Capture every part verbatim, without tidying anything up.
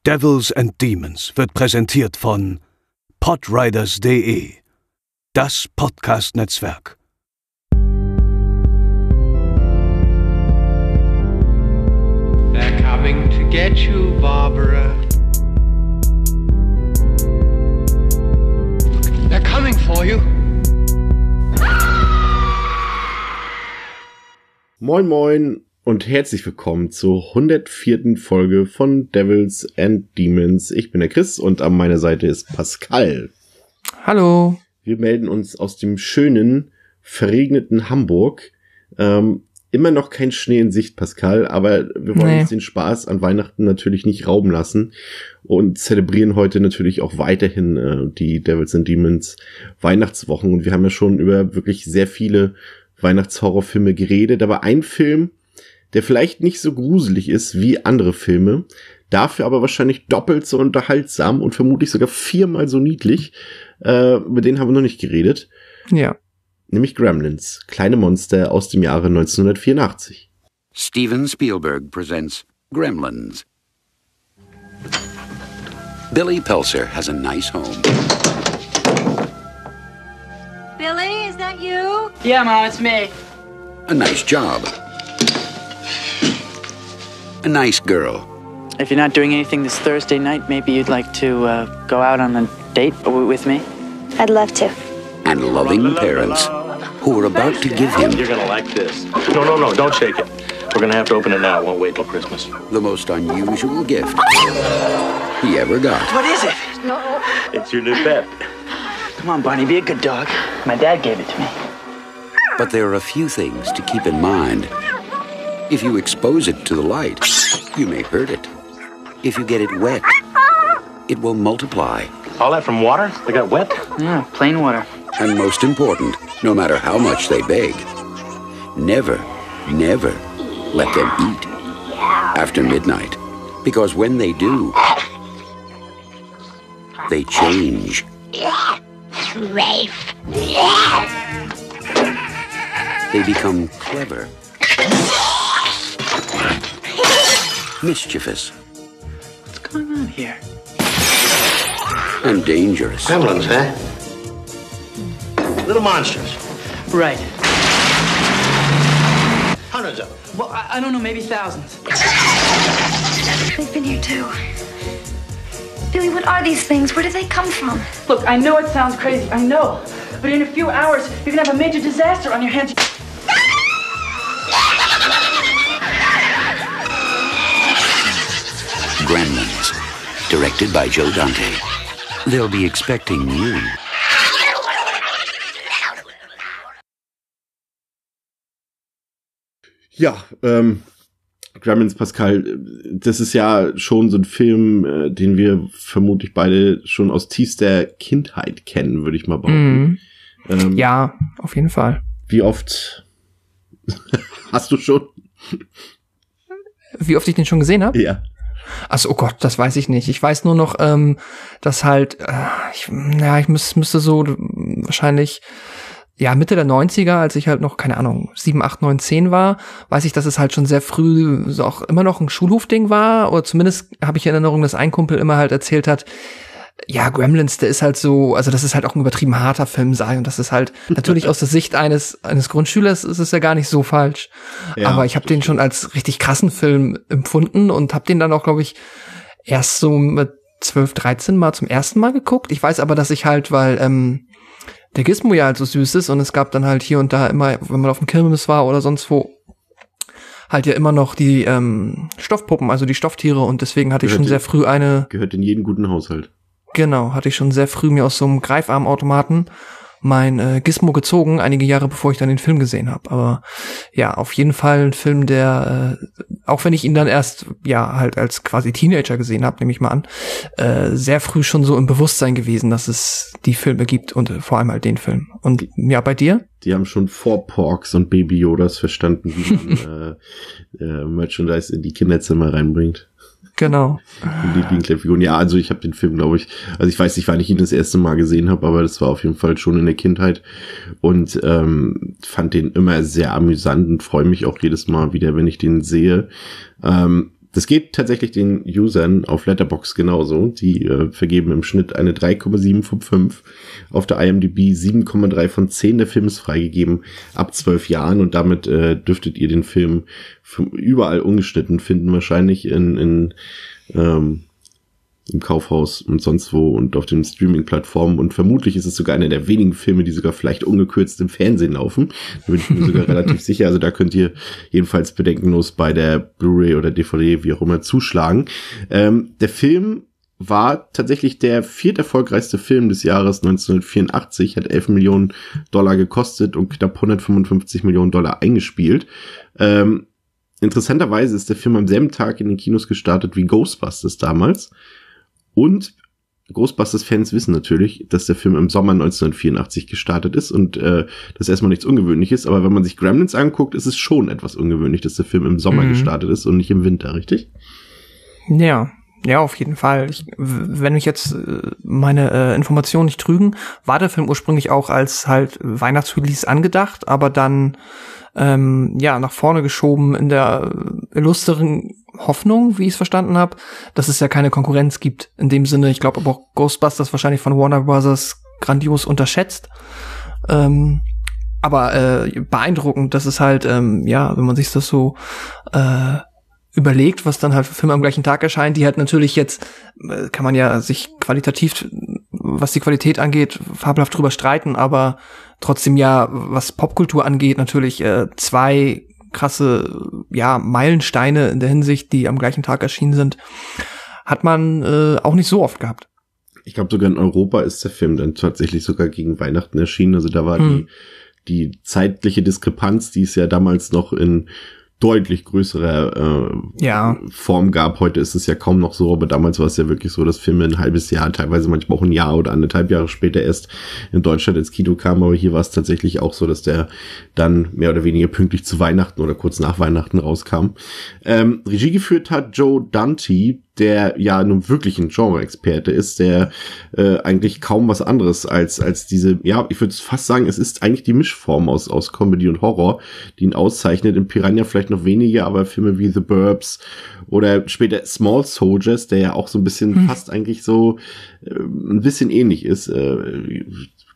Devils and Demons wird präsentiert von podriders punkt de, das Podcast-Netzwerk. They're coming to get you, Barbara. They're coming for you. Moin moin und herzlich willkommen zur hundertvierten Folge von Devils and Demons. Ich bin der Chris und an meiner Seite ist Pascal. Hallo. Wir melden uns aus dem schönen, verregneten Hamburg. Ähm, immer noch kein Schnee in Sicht, Pascal, aber wir wollen nee. uns den Spaß an Weihnachten natürlich nicht rauben lassen und zelebrieren heute natürlich auch weiterhin äh, die Devils and Demons Weihnachtswochen. Und wir haben ja schon über wirklich sehr viele Weihnachtshorrorfilme geredet, aber ein Film, der vielleicht nicht so gruselig ist wie andere Filme, dafür aber wahrscheinlich doppelt so unterhaltsam und vermutlich sogar viermal so niedlich, äh, über den haben wir noch nicht geredet. Ja. Nämlich Gremlins, kleine Monster aus dem Jahre neunzehnhundertvierundachtzig. Steven Spielberg presents Gremlins. Billy Peltzer has a nice home. Billy, is that you? Yeah, Mom, it's me. A nice job. A nice girl. If you're not doing anything this Thursday night, maybe you'd like to uh, go out on a date w- with me? I'd love to. And loving parents who are about to give him You're gonna like this. No, no, no, don't shake it. We're gonna have to open it now. It won't wait till Christmas. the most unusual gift he ever got. What is it? No. It's your new pet. Come on, Barney, be a good dog. My dad gave it to me. But there are a few things to keep in mind. If you expose it to the light, you may hurt it. If you get it wet, it will multiply. All that from water? They got wet? Yeah, plain water. And most important, no matter how much they beg, never, never let them eat after midnight. Because when they do, they change. Rafe. They become clever, mischievous, What's going on here? and dangerous. Gremlins, huh? Little monsters. Right. Hundreds of them. Well, I, I don't know, maybe thousands. They've been here too. Billy, what are these things? Where do they come from? Look, I know it sounds crazy, I know. But in a few hours, you're gonna have a major disaster on your hands. Gremlins, directed by Joe Dante. They'll be expecting you. Ja, ähm, Gremlins, Pascal, das ist ja schon so ein Film, äh, den wir vermutlich beide schon aus tiefster Kindheit kennen, würde ich mal behaupten. Mhm. Ähm, Ja, auf jeden Fall. Wie oft hast du schon? Wie oft ich den schon gesehen habe? Ja. Also, oh Gott, das weiß ich nicht. Ich weiß nur noch, ähm, dass halt, äh, ich, ja, ich müß, müsste so wahrscheinlich, ja, Mitte der neunziger, als ich halt noch, keine Ahnung, sieben, acht, neun, zehn war, weiß ich, dass es halt schon sehr früh so auch immer noch ein Schulhofding war. Oder zumindest habe ich in Erinnerung, dass ein Kumpel immer halt erzählt hat, ja, Gremlins, der ist halt so, also das ist halt auch ein übertrieben harter Film sei und das ist halt natürlich aus der Sicht eines eines Grundschülers ist es ja gar nicht so falsch. Ja, aber ich habe den schon als richtig krassen Film empfunden und habe den dann auch, glaube ich, erst so mit zwölf, dreizehn Mal zum ersten Mal geguckt. Ich weiß aber, dass ich halt, weil ähm, der Gizmo ja halt so süß ist und es gab dann halt hier und da immer, wenn man auf dem Kirmes war oder sonst wo, halt ja immer noch die ähm, Stoffpuppen, also die Stofftiere und deswegen hatte ich Gehört schon sehr früh eine Gehört in jeden guten Haushalt. Genau, hatte ich schon sehr früh mir aus so einem Greifarmautomaten mein äh, Gizmo gezogen, einige Jahre bevor ich dann den Film gesehen habe. Aber ja, auf jeden Fall ein Film, der, äh, auch wenn ich ihn dann erst, ja, halt als quasi Teenager gesehen habe, nehme ich mal an, äh, sehr früh schon so im Bewusstsein gewesen, dass es die Filme gibt und äh, vor allem halt den Film. Und ja, bei dir? Die haben schon vor Porks und Baby Yodas verstanden, wie man äh, äh, Merchandise in die Kinderzimmer reinbringt. Genau. Die Lieblingsfiguren. Ja, also ich habe den Film, glaube ich, also ich weiß nicht, wann ich ihn das erste Mal gesehen habe, aber das war auf jeden Fall schon in der Kindheit und ähm, fand den immer sehr amüsant und freue mich auch jedes Mal wieder, wenn ich den sehe. Ähm, Das geht tatsächlich den Usern auf Letterboxd genauso. Die äh, vergeben im Schnitt eine drei Komma sieben von fünf. Auf der I M D B sieben Komma drei von zehn. Der Film ist freigegeben ab zwölf Jahren und damit äh, dürftet ihr den Film überall ungeschnitten finden, wahrscheinlich in, in ähm, im Kaufhaus und sonst wo und auf den Streaming-Plattformen und vermutlich ist es sogar einer der wenigen Filme, die sogar vielleicht ungekürzt im Fernsehen laufen. Da bin ich mir sogar relativ sicher. Also da könnt ihr jedenfalls bedenkenlos bei der Blu-ray oder D V D, wie auch immer, zuschlagen. Ähm, der Film war tatsächlich der vierterfolgreichste Film des Jahres neunzehnhundertvierundachtzig, hat elf Millionen Dollar gekostet und knapp hundertfünfundfünfzig Millionen Dollar eingespielt. Ähm, interessanterweise ist der Film am selben Tag in den Kinos gestartet wie Ghostbusters damals. Und Ghostbusters-Fans wissen natürlich, dass der Film im Sommer neunzehnhundertvierundachtzig gestartet ist und äh, das ist erstmal nichts Ungewöhnliches, aber wenn man sich Gremlins anguckt, ist es schon etwas ungewöhnlich, dass der Film im Sommer mhm. gestartet ist und nicht im Winter, richtig? Ja, ja, auf jeden Fall. Ich, wenn mich jetzt meine äh, Informationen nicht trügen, war der Film ursprünglich auch als halt Weihnachtsrelease angedacht, aber dann ähm, ja nach vorne geschoben in der illustren Hoffnung, wie ich es verstanden habe, dass es ja keine Konkurrenz gibt. In dem Sinne, ich glaube aber auch Ghostbusters wahrscheinlich von Warner Brothers grandios unterschätzt. Ähm, aber äh, beeindruckend, dass es halt, ähm, ja, wenn man sich das so äh, überlegt, was dann halt für Filme am gleichen Tag erscheinen, die halt natürlich jetzt, äh, kann man ja sich qualitativ, was die Qualität angeht, fabelhaft drüber streiten, aber trotzdem ja, was Popkultur angeht, natürlich äh, zwei krasse, ja, Meilensteine in der Hinsicht, die am gleichen Tag erschienen sind, hat man äh, auch nicht so oft gehabt. Ich glaube, sogar in Europa ist der Film dann tatsächlich sogar gegen Weihnachten erschienen. Also da war hm. die, die zeitliche Diskrepanz, die es ja damals noch in deutlich größerer äh, ja. Form gab. Heute ist es ja kaum noch so, aber damals war es ja wirklich so, dass Filme ein halbes Jahr, teilweise manchmal auch ein Jahr oder anderthalb Jahre später erst in Deutschland ins Kino kam. Aber hier war es tatsächlich auch so, dass der dann mehr oder weniger pünktlich zu Weihnachten oder kurz nach Weihnachten rauskam. Ähm, Regie geführt hat Joe Dante, der ja nun wirklich ein Genre-Experte ist, der äh, eigentlich kaum was anderes als als diese, ja, ich würde fast sagen, es ist eigentlich die Mischform aus aus Comedy und Horror, die ihn auszeichnet. In Piranha vielleicht noch weniger, aber Filme wie The Burbs oder später Small Soldiers, der ja auch so ein bisschen hm. fast eigentlich so äh, ein bisschen ähnlich ist, äh,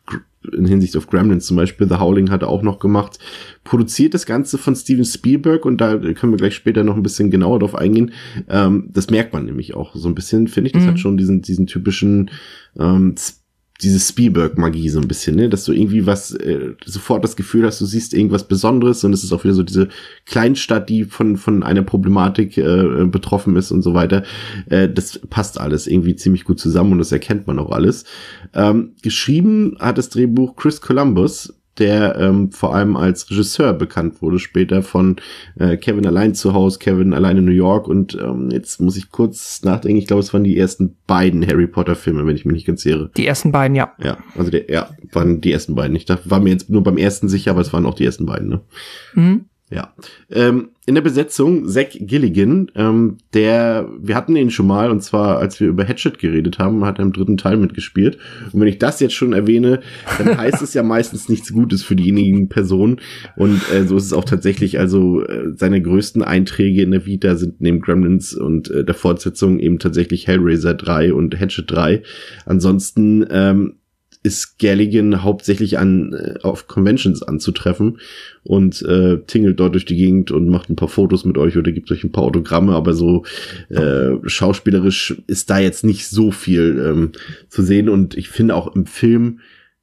in Hinsicht auf Gremlins zum Beispiel. The Howling hat er auch noch gemacht. Produziert das Ganze von Steven Spielberg und da können wir gleich später noch ein bisschen genauer drauf eingehen. Ähm, das merkt man nämlich auch so ein bisschen, finde ich. Das mhm. hat schon diesen diesen typischen ähm, diese Spielberg-Magie so ein bisschen, ne, dass du irgendwie was, äh, sofort das Gefühl hast, du siehst irgendwas Besonderes und es ist auch wieder so diese Kleinstadt, die von von einer Problematik äh, betroffen ist und so weiter. Äh, das passt alles irgendwie ziemlich gut zusammen und das erkennt man auch alles. Ähm, geschrieben hat das Drehbuch Chris Columbus, der ähm, vor allem als Regisseur bekannt wurde, später von äh, Kevin allein zu Hause, Kevin allein in New York und ähm, jetzt muss ich kurz nachdenken, ich glaube, es waren die ersten beiden Harry Potter Filme, wenn ich mich nicht ganz irre. Die ersten beiden, ja. Ja, also der, ja, waren die ersten beiden. Ich dachte, war mir jetzt nur beim ersten sicher, aber es waren auch die ersten beiden, ne? Mhm. Ja. Ähm, in der Besetzung Zach Gilligan, ähm, der, wir hatten ihn schon mal, und zwar, als wir über Hatchet geredet haben, hat er im dritten Teil mitgespielt. Und wenn ich das jetzt schon erwähne, dann heißt es ja meistens nichts Gutes für diejenigen Personen. Und äh, so ist es auch tatsächlich. Also äh, seine größten Einträge in der Vita sind neben Gremlins und äh, der Fortsetzung eben tatsächlich Hellraiser drei und Hatchet drei. Ansonsten ähm, ist Gilligan hauptsächlich an äh, auf Conventions anzutreffen und äh, tingelt dort durch die Gegend und macht ein paar Fotos mit euch oder gibt euch ein paar Autogramme, aber so äh, schauspielerisch ist da jetzt nicht so viel ähm, zu sehen und ich finde auch im Film,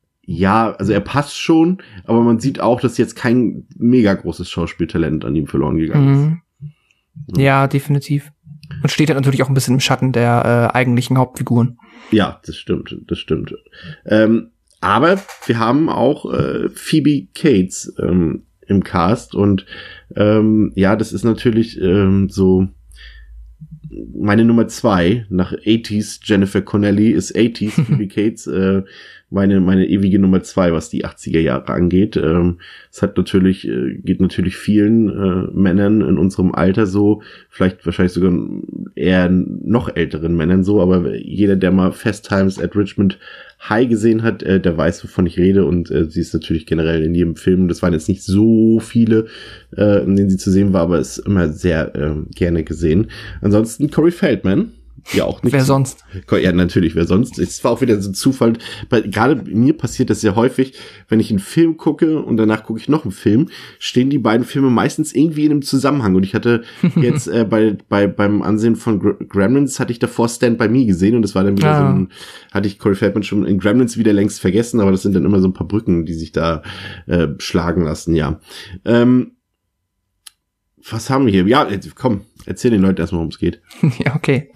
ja, also er passt schon, aber man sieht auch, dass jetzt kein mega großes Schauspieltalent an ihm verloren gegangen ist. Mhm. Ja, definitiv. Und steht halt natürlich auch ein bisschen im Schatten der äh, eigentlichen Hauptfiguren. Ja, das stimmt, das stimmt. Ähm, aber wir haben auch äh, Phoebe Cates ähm, im Cast und ähm, ja, das ist natürlich ähm, so meine Nummer zwei. Nach achtziger Jennifer Connelly ist achtziger Phoebe Cates äh, meine meine ewige Nummer zwei, was die achtziger Jahre angeht. Ähm, es hat natürlich äh, geht natürlich vielen äh, Männern in unserem Alter so, vielleicht wahrscheinlich sogar eher noch älteren Männern so, aber jeder, der mal Fast Times at Richmond High gesehen hat, äh, der weiß, wovon ich rede und äh, sie ist natürlich generell in jedem Film, das waren jetzt nicht so viele, äh, in denen sie zu sehen war, aber ist immer sehr äh, gerne gesehen. Ansonsten Corey Feldman. Ja, auch nicht. Wer sonst? Ja, natürlich, wer sonst? Es war auch wieder so ein Zufall, weil gerade mir passiert das sehr häufig, wenn ich einen Film gucke und danach gucke ich noch einen Film, stehen die beiden Filme meistens irgendwie in einem Zusammenhang. Und ich hatte jetzt äh, bei, bei beim Ansehen von Gr- Gremlins hatte ich davor Stand By Me gesehen und das war dann wieder ah. so ein, hatte ich Corey Feldman schon in Gremlins wieder längst vergessen, aber das sind dann immer so ein paar Brücken, die sich da äh, schlagen lassen, ja. Ähm, was haben wir hier? Ja, komm, erzähl den Leuten erstmal, worum es geht. Ja, okay.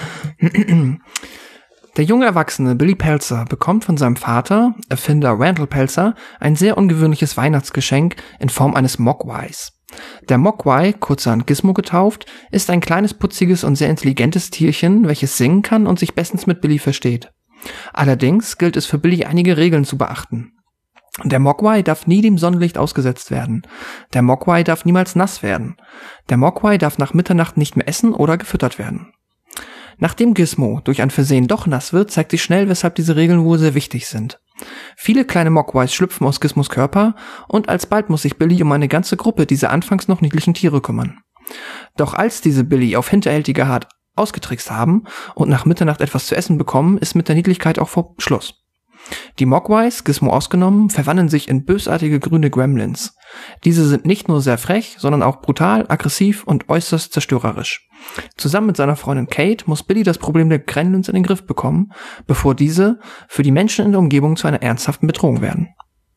Der junge Erwachsene Billy Pelzer bekommt von seinem Vater, Erfinder Randall Pelzer, ein sehr ungewöhnliches Weihnachtsgeschenk in Form eines Mogwais. Der Mogwai, kurzerhand Gizmo getauft, ist ein kleines, putziges und sehr intelligentes Tierchen, welches singen kann und sich bestens mit Billy versteht. Allerdings gilt es für Billy, einige Regeln zu beachten. Der Mogwai darf nie dem Sonnenlicht ausgesetzt werden. Der Mogwai darf niemals nass werden. Der Mogwai darf nach Mitternacht nicht mehr essen oder gefüttert werden. Nachdem Gizmo durch ein Versehen doch nass wird, zeigt sich schnell, weshalb diese Regeln wohl sehr wichtig sind. Viele kleine Mogwais schlüpfen aus Gizmos Körper und alsbald muss sich Billy um eine ganze Gruppe dieser anfangs noch niedlichen Tiere kümmern. Doch als diese Billy auf hinterhältige Art ausgetrickst haben und nach Mitternacht etwas zu essen bekommen, ist mit der Niedlichkeit auch vor Schluss. Die Mogwais, Gizmo ausgenommen, verwandeln sich in bösartige grüne Gremlins. Diese sind nicht nur sehr frech, sondern auch brutal, aggressiv und äußerst zerstörerisch. Zusammen mit seiner Freundin Kate muss Billy das Problem der Gremlins in den Griff bekommen, bevor diese für die Menschen in der Umgebung zu einer ernsthaften Bedrohung werden.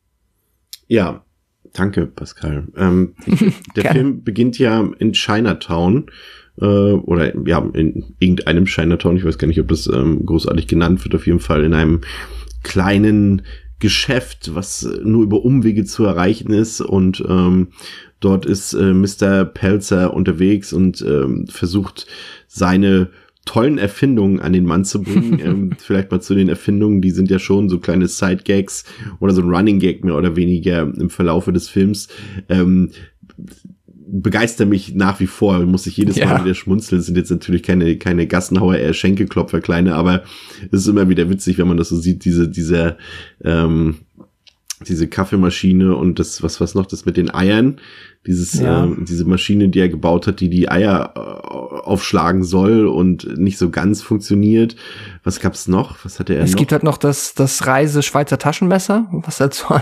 Ja, danke, Pascal. Ähm, ich, der Film beginnt ja in Chinatown, äh, oder ja, in irgendeinem Chinatown, ich weiß gar nicht, ob das ähm, großartig genannt wird, auf jeden Fall in einem kleinen Geschäft, was nur über Umwege zu erreichen ist und ähm, dort ist äh, Mister Pelzer unterwegs und ähm, versucht seine tollen Erfindungen an den Mann zu bringen. ähm, vielleicht mal zu den Erfindungen, die sind ja schon so kleine Side-Gags oder so ein Running-Gag mehr oder weniger im Verlaufe des Films. Ähm, begeistert mich nach wie vor, muss ich jedes ja. Mal wieder schmunzeln. Es sind jetzt natürlich keine keine Gassenhauer, eher Schenkelklopfer kleine, aber es ist immer wieder witzig, wenn man das so sieht, diese diese ähm, diese Kaffeemaschine und das was was noch das mit den Eiern, dieses ja. äh, diese Maschine, die er gebaut hat, die die Eier äh, aufschlagen soll und nicht so ganz funktioniert. Was gab's noch? Was hatte er es noch? Es gibt halt noch das das Reise Schweizer Taschenmesser, was halt so an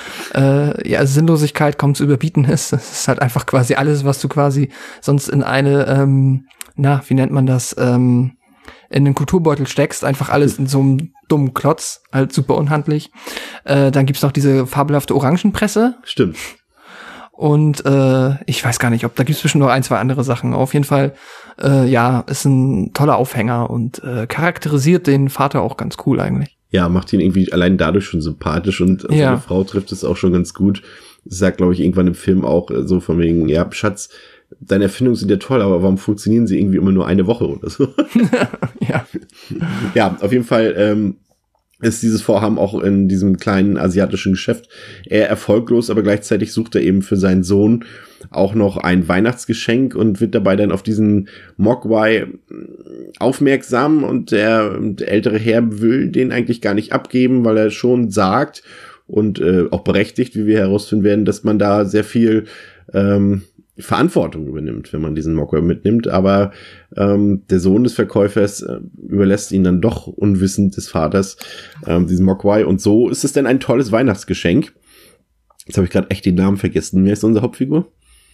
äh, ja Sinnlosigkeit kaum zu überbieten ist. Das ist halt einfach quasi alles, was du quasi sonst in eine ähm, na wie nennt man das ähm, in den Kulturbeutel steckst, einfach alles in so einem dummen Klotz, halt super unhandlich. Äh, dann gibt's noch diese fabelhafte Orangenpresse. Stimmt. Und äh, ich weiß gar nicht, ob da gibt's bestimmt noch ein, zwei andere Sachen. Auf jeden Fall, äh, ja, ist ein toller Aufhänger und äh, charakterisiert den Vater auch ganz cool eigentlich. Ja, macht ihn irgendwie allein dadurch schon sympathisch und seine ja. Frau trifft es auch schon ganz gut. Das sagt, glaube ich, irgendwann im Film auch so von wegen, ja, Schatz, deine Erfindungen sind ja toll, aber warum funktionieren sie irgendwie immer nur eine Woche oder so? ja. Ja, auf jeden Fall ähm, ist dieses Vorhaben auch in diesem kleinen asiatischen Geschäft eher erfolglos, aber gleichzeitig sucht er eben für seinen Sohn auch noch ein Weihnachtsgeschenk und wird dabei dann auf diesen Mogwai aufmerksam und der, der ältere Herr will den eigentlich gar nicht abgeben, weil er schon sagt und äh, auch berechtigt, wie wir herausfinden werden, dass man da sehr viel ähm, Verantwortung übernimmt, wenn man diesen Mogwai mitnimmt, aber ähm, der Sohn des Verkäufers äh, überlässt ihn dann doch unwissend des Vaters, ähm, diesen Mogwai, und so ist es dann ein tolles Weihnachtsgeschenk. Jetzt habe ich gerade echt den Namen vergessen. Wer ist unsere Hauptfigur?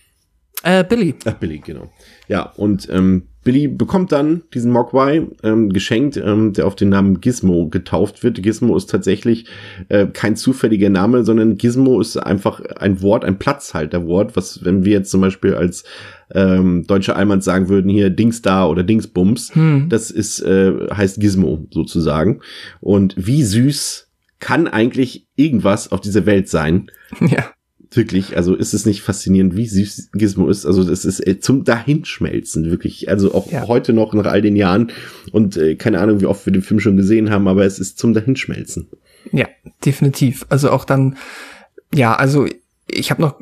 Äh, Billy. Ach, Billy, genau. Ja, und ähm, Billy bekommt dann diesen Mogwai ähm, geschenkt, ähm, der auf den Namen Gizmo getauft wird. Gizmo ist tatsächlich äh, kein zufälliger Name, sondern Gizmo ist einfach ein Wort, ein Platzhalterwort, was, wenn wir jetzt zum Beispiel als ähm, deutsche Allmanns sagen würden, hier Dingsda oder Dingsbums, hm. das ist äh, heißt Gizmo sozusagen. Und wie süß kann eigentlich irgendwas auf dieser Welt sein? Ja. Wirklich, also ist es nicht faszinierend, wie süß Gizmo ist? Also das ist äh, zum Dahinschmelzen, wirklich. Also auch ja. heute noch nach all den Jahren und äh, keine Ahnung, wie oft wir den Film schon gesehen haben, aber es ist zum Dahinschmelzen. Ja, definitiv. Also auch dann, ja, also ich habe noch,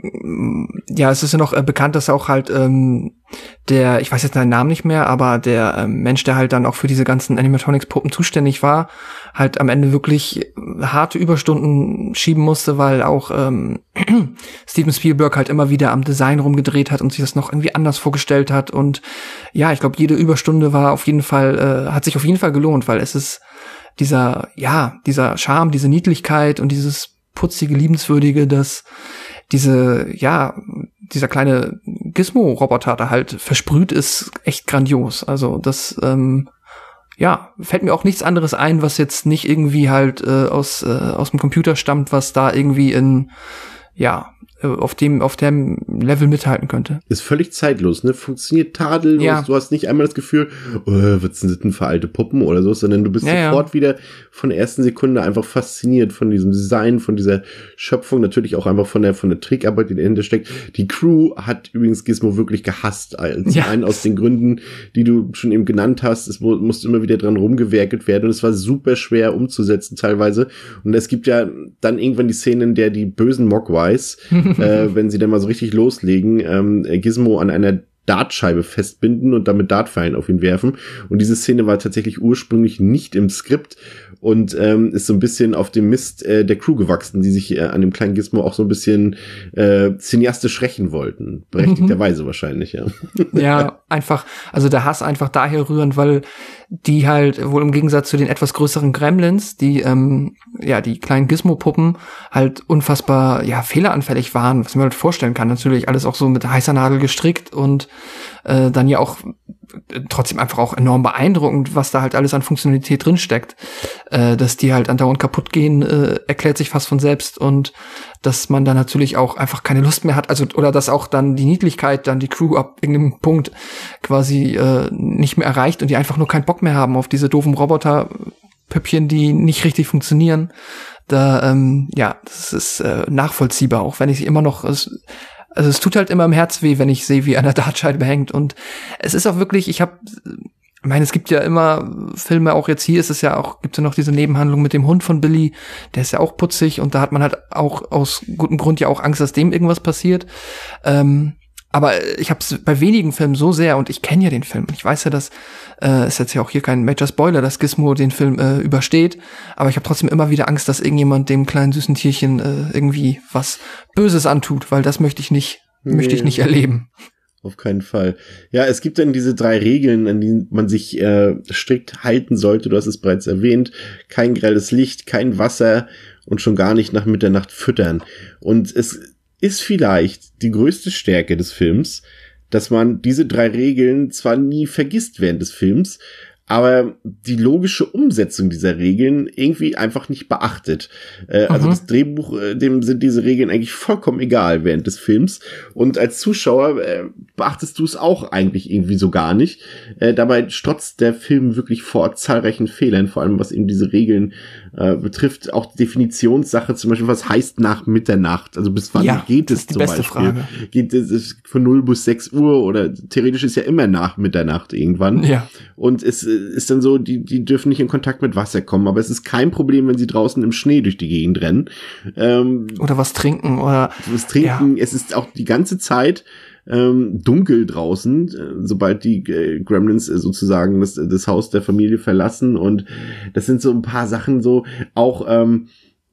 ja, es ist ja noch äh, bekannt, dass auch halt ähm, der, ich weiß jetzt seinen Namen nicht mehr, aber der ähm, Mensch, der halt dann auch für diese ganzen Animatronics-Puppen zuständig war, halt am Ende wirklich harte Überstunden schieben musste, weil auch ähm, Steven Spielberg halt immer wieder am Design rumgedreht hat und sich das noch irgendwie anders vorgestellt hat. Und ja, ich glaube, jede Überstunde war auf jeden Fall, äh, hat sich auf jeden Fall gelohnt, weil es ist dieser, ja, dieser Charme, diese Niedlichkeit und dieses putzige, liebenswürdige, dass diese, ja, dieser kleine Gizmo-Roboter da halt versprüht ist, echt grandios. Also das, ähm, ja, fällt mir auch nichts anderes ein, was jetzt nicht irgendwie halt äh, aus äh, aus dem Computer stammt, was da irgendwie in, ja, auf dem auf dem Level mithalten könnte. Ist völlig zeitlos, ne? Funktioniert tadellos. Ja. Du hast nicht einmal das Gefühl, oh, was sind das denn für alte Puppen oder so, sondern du bist ja, sofort ja. wieder von der ersten Sekunde einfach fasziniert von diesem Design, von dieser Schöpfung, natürlich auch einfach von der von der Trickarbeit, die dahinter steckt. Die Crew hat übrigens Gizmo wirklich gehasst. Zum ja. einen aus den Gründen, die du schon eben genannt hast. Es mu- musste immer wieder dran rumgewerkelt werden und es war super schwer umzusetzen teilweise. Und es gibt ja dann irgendwann die Szene, in der die bösen Mogwais äh, wenn sie dann mal so richtig loslegen, ähm, Gizmo an einer Dartscheibe festbinden und damit Dartpfeilen auf ihn werfen. Und diese Szene war tatsächlich ursprünglich nicht im Skript und ähm, ist so ein bisschen auf dem Mist äh, der Crew gewachsen, die sich äh, an dem kleinen Gizmo auch so ein bisschen äh, cineastisch rächen wollten. Berechtigterweise mhm. wahrscheinlich, ja. Ja, einfach, also der Hass einfach daher rührend, weil die halt wohl im Gegensatz zu den etwas größeren Gremlins, die ähm, ja die kleinen Gizmo-Puppen halt unfassbar ja fehleranfällig waren, was man halt vorstellen kann. Natürlich alles auch so mit heißer Nadel gestrickt und äh, dann ja auch trotzdem einfach auch enorm beeindruckend, was da halt alles an Funktionalität drinsteckt. Äh, dass die halt andauernd kaputt gehen, äh, erklärt sich fast von selbst und dass man dann natürlich auch einfach keine Lust mehr hat, also oder dass auch dann die Niedlichkeit dann die Crew ab irgendeinem Punkt quasi äh, nicht mehr erreicht und die einfach nur keinen Bock mehr haben auf diese doofen Roboter-Püppchen, die nicht richtig funktionieren. Da, ähm, ja, das ist äh, nachvollziehbar, auch wenn ich immer noch es, also es tut halt immer im Herz weh, wenn ich sehe, wie an der Dartscheibe hängt. Und es ist auch wirklich, ich habe, ich meine, es gibt ja immer Filme, auch jetzt hier ist es ja auch, gibt es ja noch diese Nebenhandlung mit dem Hund von Billy, der ist ja auch putzig und da hat man halt auch aus gutem Grund ja auch Angst, dass dem irgendwas passiert. Ähm, aber ich habe es bei wenigen Filmen so sehr, und ich kenne ja den Film, und ich weiß ja, dass äh, ist jetzt ja auch hier kein Major Spoiler, dass Gizmo den Film äh, übersteht, aber ich habe trotzdem immer wieder Angst, dass irgendjemand dem kleinen süßen Tierchen äh, irgendwie was Böses antut, weil das möchte ich nicht, nee. möchte ich nicht erleben. Auf keinen Fall. Ja, es gibt dann diese drei Regeln, an die man sich äh, strikt halten sollte. Du hast es bereits erwähnt. Kein grelles Licht, kein Wasser und schon gar nicht nach Mitternacht füttern. Und es ist vielleicht die größte Stärke des Films, dass man diese drei Regeln zwar nie vergisst während des Films, aber die logische Umsetzung dieser Regeln irgendwie einfach nicht beachtet. Äh, mhm. Also das Drehbuch, äh, dem sind diese Regeln eigentlich vollkommen egal während des Films. Und als Zuschauer äh, beachtest du es auch eigentlich irgendwie so gar nicht. Äh, dabei strotzt der Film wirklich vor zahlreichen Fehlern, vor allem was eben diese Regeln äh, betrifft. Auch die Definitionssache, zum Beispiel, was heißt nach Mitternacht? Also bis wann ja, geht es zum Beispiel? Frage. Geht es von null bis sechs Uhr oder theoretisch ist ja immer nach Mitternacht irgendwann. Ja. Und es ist dann so, die, die dürfen nicht in Kontakt mit Wasser kommen, aber es ist kein Problem, wenn sie draußen im Schnee durch die Gegend rennen. Ähm, oder was trinken, oder. Was trinken, ja. Es ist auch die ganze Zeit ähm, dunkel draußen, äh, sobald die äh, Gremlins äh, sozusagen das, das Haus der Familie verlassen, und das sind so ein paar Sachen so, auch, ähm,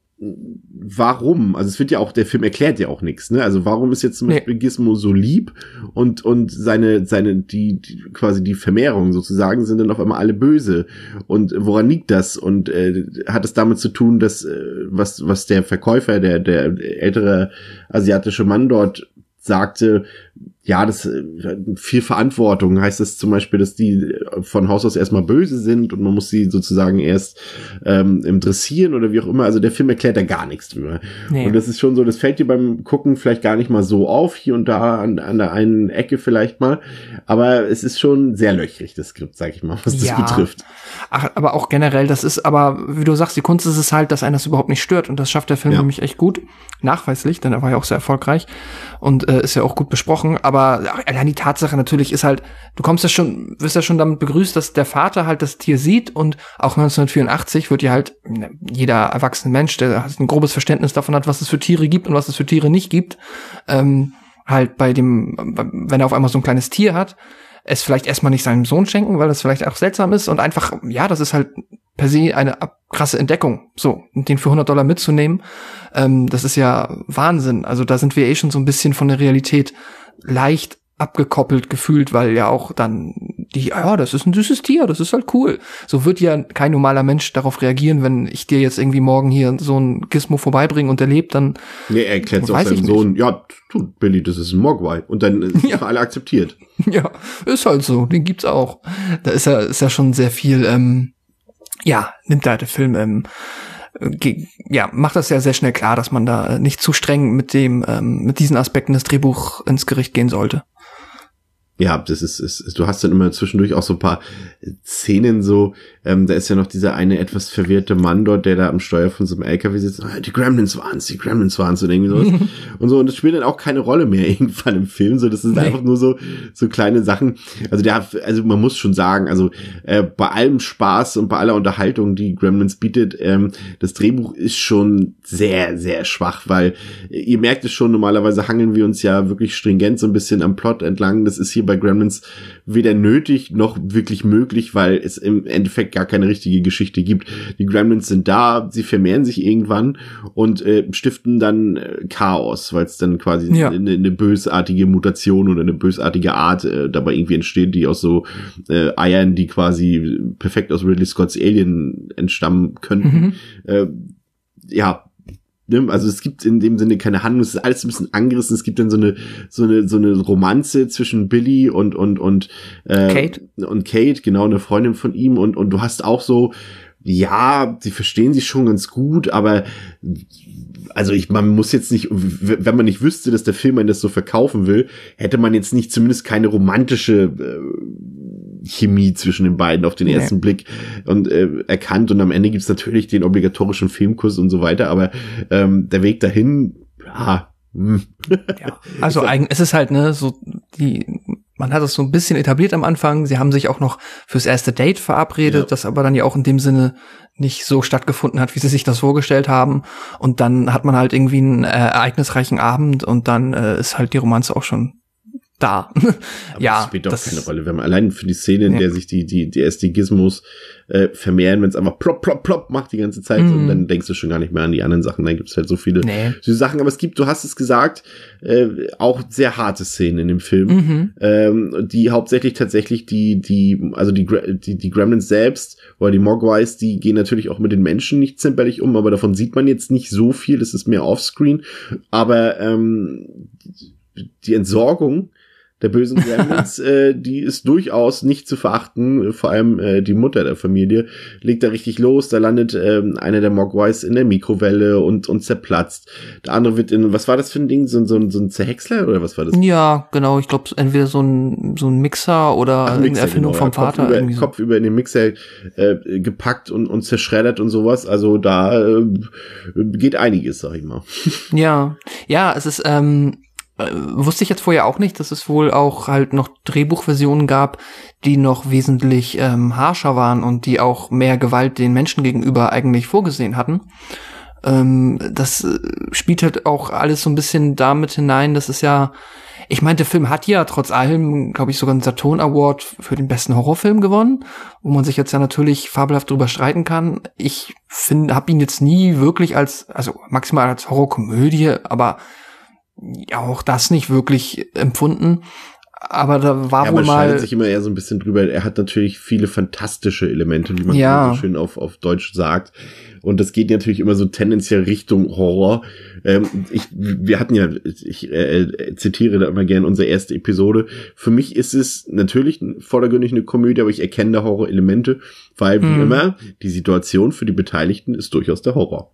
warum? Also es wird ja auch, der Film erklärt ja auch nichts, ne? Also warum ist jetzt zum Beispiel nee. Gizmo so lieb und und seine seine die, die quasi die Vermehrung sozusagen sind dann auf einmal alle böse, und woran liegt das? Und äh, hat es damit zu tun, dass äh, was was der Verkäufer, der der ältere asiatische Mann dort sagte, ja, das viel Verantwortung, heißt das zum Beispiel, dass die von Haus aus erstmal böse sind und man muss sie sozusagen erst ähm, dressieren oder wie auch immer. Also der Film erklärt da gar nichts drüber. Nee. Und das ist schon so, das fällt dir beim Gucken vielleicht gar nicht mal so auf, hier und da an, an der einen Ecke vielleicht mal, aber es ist schon sehr löchrig, das Skript, sag ich mal, was ja. das betrifft. Ach, aber auch generell, das ist aber, wie du sagst, die Kunst ist es halt, dass einen das überhaupt nicht stört, und das schafft der Film ja. nämlich echt gut, nachweislich, denn er war ja auch sehr erfolgreich und äh, ist ja auch gut besprochen, aber aber allein die Tatsache natürlich ist halt, du kommst ja schon, wirst ja schon damit begrüßt, dass der Vater halt das Tier sieht und auch neunzehnhundertvierundachtzig wird ja halt jeder erwachsene Mensch, der ein grobes Verständnis davon hat, was es für Tiere gibt und was es für Tiere nicht gibt, ähm, halt bei dem, wenn er auf einmal so ein kleines Tier hat, es vielleicht erstmal nicht seinem Sohn schenken, weil das vielleicht auch seltsam ist und einfach, ja, das ist halt per se eine krasse Entdeckung, so, und den für hundert Dollar mitzunehmen, ähm, das ist ja Wahnsinn. Also da sind wir eh schon so ein bisschen von der Realität leicht abgekoppelt gefühlt, weil ja auch dann die, ja, das ist ein süßes Tier, das ist halt cool. So wird ja kein normaler Mensch darauf reagieren, wenn ich dir jetzt irgendwie morgen hier so ein Gizmo vorbeibringe und er lebt, dann nee, er erklärt es auch seinem Sohn, ja, du, Billy, das ist ein Mogwai. Und dann ist ja. alle akzeptiert. Ja, ist halt so, den gibt's auch. Da ist ja, ist ja schon sehr viel, ähm, ja, nimmt da der Film, ähm, ge- ja, macht das ja sehr schnell klar, dass man da nicht zu streng mit dem, ähm, mit diesen Aspekten des Drehbuchs ins Gericht gehen sollte. Ja, das ist, ist, du hast dann immer zwischendurch auch so ein paar Szenen so, ähm, da ist ja noch dieser eine etwas verwirrte Mann dort, der da am Steuer von so einem L K W sitzt, ah, die Gremlins waren's, die Gremlins waren's und irgendwie sowas. und so, und das spielt dann auch keine Rolle mehr irgendwann im Film, so, das sind nee. einfach nur so, so kleine Sachen. Also der, also man muss schon sagen, also, äh, bei allem Spaß und bei aller Unterhaltung, die Gremlins bietet, ähm, das Drehbuch ist schon sehr, sehr schwach, weil ihr merkt es schon, normalerweise hangeln wir uns ja wirklich stringent so ein bisschen am Plot entlang, das ist hier bei Gremlins weder nötig noch wirklich möglich, weil es im Endeffekt gar keine richtige Geschichte gibt. Die Gremlins sind da, sie vermehren sich irgendwann und äh, stiften dann äh, Chaos, weil es dann quasi ja. eine, eine bösartige Mutation oder eine bösartige Art äh, dabei irgendwie entsteht, die aus so äh, Eiern, die quasi perfekt aus Ridley Scotts Alien entstammen könnten. Mhm. Äh, ja, also es gibt in dem Sinne keine Handlung, es ist alles ein bisschen angerissen, es gibt dann so eine so eine so eine Romanze zwischen Billy und und und äh, Kate und Kate, genau, eine Freundin von ihm und und du hast auch so, ja, sie verstehen sich schon ganz gut, aber also ich, man muss jetzt nicht, wenn man nicht wüsste, dass der Film einen das so verkaufen will, hätte man jetzt nicht zumindest keine romantische äh, Chemie zwischen den beiden auf den ersten nee. Blick und äh, erkannt. Und am Ende gibt's natürlich den obligatorischen Filmkuss und so weiter, aber ähm, der Weg dahin, ja. ja also eigentlich es ist halt, ne, so die, man hat es so ein bisschen etabliert am Anfang. Sie haben sich auch noch fürs erste Date verabredet, ja. das aber dann ja auch in dem Sinne nicht so stattgefunden hat, wie sie sich das vorgestellt haben. Und dann hat man halt irgendwie einen äh, ereignisreichen Abend und dann äh, ist halt die Romanze auch schon da. Aber ja, das spielt doch das keine Rolle. Wenn man allein für die Szene, in ja. der sich die die die erst die Gizmos äh, vermehren, wenn es einfach plopp plopp plopp macht die ganze Zeit, mhm. und dann denkst du schon gar nicht mehr an die anderen Sachen. Dann gibt's halt so viele nee. süße Sachen. Aber es gibt, du hast es gesagt, äh, auch sehr harte Szenen in dem Film, mhm. ähm, die hauptsächlich tatsächlich die die also die die die Gremlins selbst oder die Mogwais, die gehen natürlich auch mit den Menschen nicht zimperlich um, aber davon sieht man jetzt nicht so viel. Das ist mehr Offscreen. Aber ähm, die Entsorgung der bösen Gremlins, äh, die ist durchaus nicht zu verachten. Vor allem äh, die Mutter der Familie legt da richtig los. Da landet äh, einer der Mogwais in der Mikrowelle und und zerplatzt. Der andere wird in, was war das für ein Ding? So, so, so ein Zerhäcksler oder was war das? Ja, genau. Ich glaube, entweder so ein so ein Mixer oder Ach, eine Erfindung genau, vom ja. Vater. Kopf über, irgendwie so. Kopf über in den Mixer äh, gepackt und, und zerschreddert und sowas. Also da äh, geht einiges, sag ich mal. Ja, ja, es ist ähm Äh, wusste ich jetzt vorher auch nicht, dass es wohl auch halt noch Drehbuchversionen gab, die noch wesentlich ähm, harscher waren und die auch mehr Gewalt den Menschen gegenüber eigentlich vorgesehen hatten. Ähm, das äh, spielt halt auch alles so ein bisschen damit hinein, dass es ja, ich meine, der Film hat ja trotz allem, glaube ich, sogar einen Saturn Award für den besten Horrorfilm gewonnen, wo man sich jetzt ja natürlich fabelhaft drüber streiten kann. Ich finde, habe ihn jetzt nie wirklich als, also maximal als Horrorkomödie, aber ja, auch das nicht wirklich empfunden, aber da war ja, wohl man mal... scheidet sich immer eher so ein bisschen drüber. Er hat natürlich viele fantastische Elemente, wie man ja. so schön auf, auf Deutsch sagt. Und das geht natürlich immer so tendenziell Richtung Horror. Ähm, ich, wir hatten ja, ich äh, zitiere da immer gerne unsere erste Episode. Für mich ist es natürlich vordergründig eine Komödie, aber ich erkenne da Horror-Elemente, weil wie hm. immer, die Situation für die Beteiligten ist durchaus der Horror.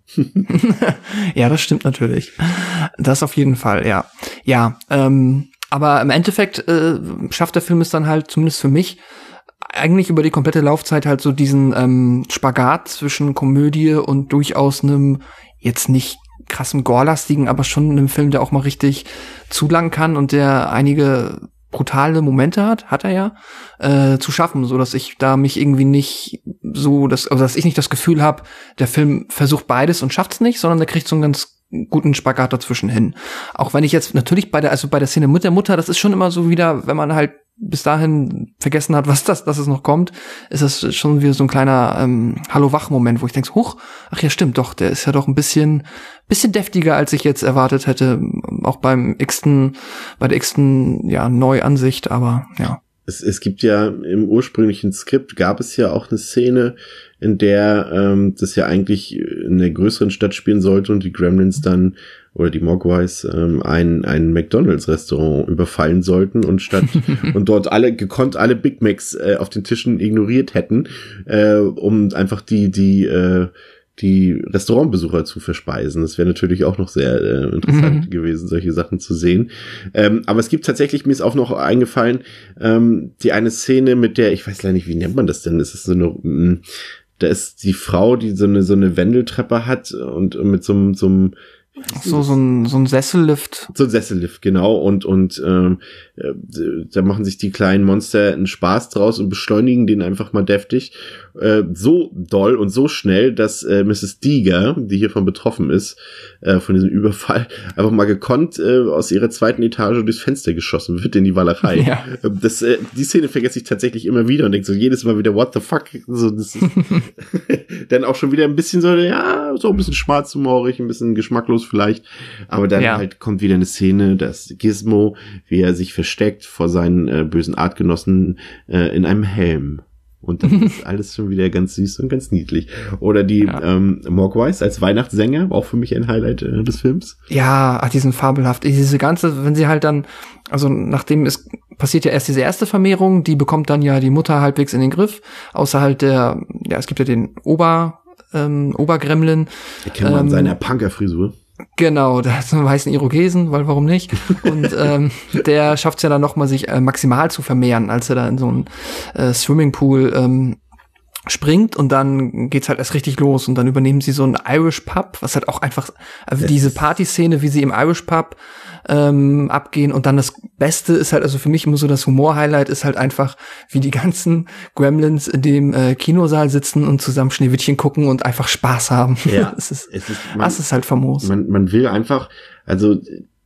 Ja, das stimmt natürlich. Das auf jeden Fall, ja. Ja, ähm, aber im Endeffekt äh, schafft der Film es dann halt, zumindest für mich, eigentlich über die komplette Laufzeit halt so diesen ähm, Spagat zwischen Komödie und durchaus einem jetzt nicht krassem Gore-lastigen, aber schon einem Film, der auch mal richtig zulangen kann und der einige brutale Momente hat, hat er ja, äh, zu schaffen, so dass ich da mich irgendwie nicht so, dass, also dass ich nicht das Gefühl habe, der Film versucht beides und schafft's nicht, sondern der kriegt so einen ganz guten Spagat dazwischen hin. Auch wenn ich jetzt natürlich bei der, also bei der Szene mit der Mutter, das ist schon immer so wieder, wenn man halt bis dahin vergessen hat, was das, dass es noch kommt, ist das schon wieder so ein kleiner ähm, Hallo-Wach-Moment, wo ich denke, huch, ach ja, stimmt, doch, der ist ja doch ein bisschen bisschen deftiger, als ich jetzt erwartet hätte, auch beim x-ten, bei der x-ten, ja, Neuansicht, aber ja. Es, es gibt ja im ursprünglichen Skript gab es ja auch eine Szene, in der ähm, das ja eigentlich in der größeren Stadt spielen sollte und die Gremlins dann oder die Mogwais ähm, ein ein McDonald's-Restaurant überfallen sollten und statt und dort alle gekonnt alle Big Macs äh, auf den Tischen ignoriert hätten, äh, um einfach die die äh, die Restaurantbesucher zu verspeisen. Das wäre natürlich auch noch sehr äh, interessant mhm. gewesen, solche Sachen zu sehen. Ähm, aber es gibt tatsächlich, mir ist auch noch eingefallen, ähm, die eine Szene mit der, ich weiß leider nicht, wie nennt man das denn? Das ist so eine, mh, da ist die Frau, die so eine so eine Wendeltreppe hat und, und mit so einem so einem So, so ein, so ein Sessellift. So ein Sessellift, genau. Und, und, ähm, äh, da machen sich die kleinen Monster einen Spaß draus und beschleunigen den einfach mal deftig. Äh, so doll und so schnell, dass, äh, Misses Deeger, die hiervon betroffen ist, äh, von diesem Überfall, einfach mal gekonnt, äh, aus ihrer zweiten Etage durchs Fenster geschossen wird in die Walachei. Ja. Das, äh, die Szene vergesse ich tatsächlich immer wieder und denke so jedes Mal wieder, what the fuck? So, das ist dann auch schon wieder ein bisschen so, ja, so ein bisschen schwarzhumorig, ein bisschen geschmacklos vielleicht, aber dann ja. halt kommt wieder eine Szene, dass Gizmo, wie er sich versteckt vor seinen äh, bösen Artgenossen äh, in einem Helm. Und dann ist alles schon wieder ganz süß und ganz niedlich. Oder die ja. ähm, Mogwais als Weihnachtssänger, auch für mich ein Highlight äh, des Films. Ja, ach, die sind fabelhaft. Diese ganze, wenn sie halt dann, also nachdem es passiert ja erst diese erste Vermehrung, die bekommt dann ja die Mutter halbwegs in den Griff, außer halt der, ja, es gibt ja den Ober, ähm, Obergremlin. Den kennt man ähm, in seiner Punkerfrisur. Genau, der hat so einen weißen Irokesen, weil warum nicht? Und ähm, der schafft es ja dann noch mal, sich äh, maximal zu vermehren, als er da in so einen äh, Swimmingpool ähm, springt und dann geht's halt erst richtig los und dann übernehmen sie so einen Irish Pub, was halt auch einfach, also diese Partyszene, wie sie im Irish Pub ähm, abgehen und dann das Beste ist halt, also für mich immer so das Humor-Highlight ist halt einfach, wie die ganzen Gremlins in dem äh, Kinosaal sitzen und zusammen Schneewittchen gucken und einfach Spaß haben. Ja, es ist, es ist man, das ist halt famos. Man, man will einfach, also